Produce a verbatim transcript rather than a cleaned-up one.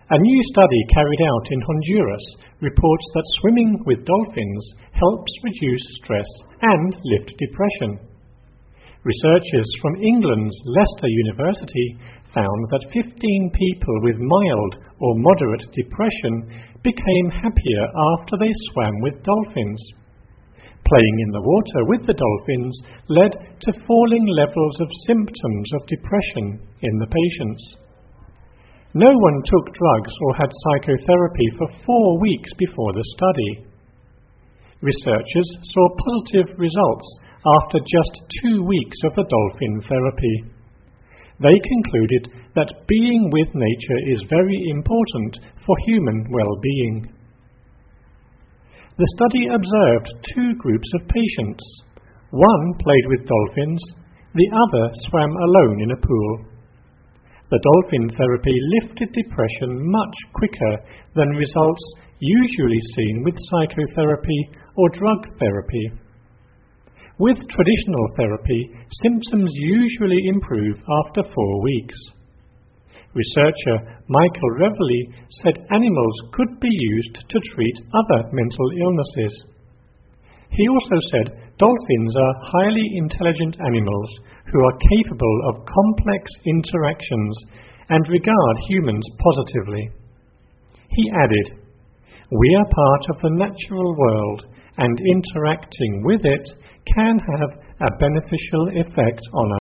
A new study carried out in Honduras reports that swimming with dolphins helps reduce stress and lift depression. Researchers from England's Leicester University found that fifteen people with mild or moderate depression became happier after they swam with dolphins. Playing in the water with the dolphins led to falling levels of symptoms of depression in the patients. No one took drugs or had psychotherapy for four weeks before the study. Researchers saw positive results after just two weeks of the dolphin therapy. They concluded that being with nature is very important for human well-being. The study observed two groups of patients. One played with dolphins, the other swam alone in a pool. The dolphin therapy lifted depression much quicker than results usually seen with psychotherapy or drug therapy. With traditional therapy, symptoms usually improve after four weeks. Researcher Michael Reveley said animals could be used to treat other mental illnesses. He also said dolphins are highly intelligent animals who are capable of complex interactions and regard humans positively. He added, "We are part of the natural world, and interacting with it can have a beneficial effect on us."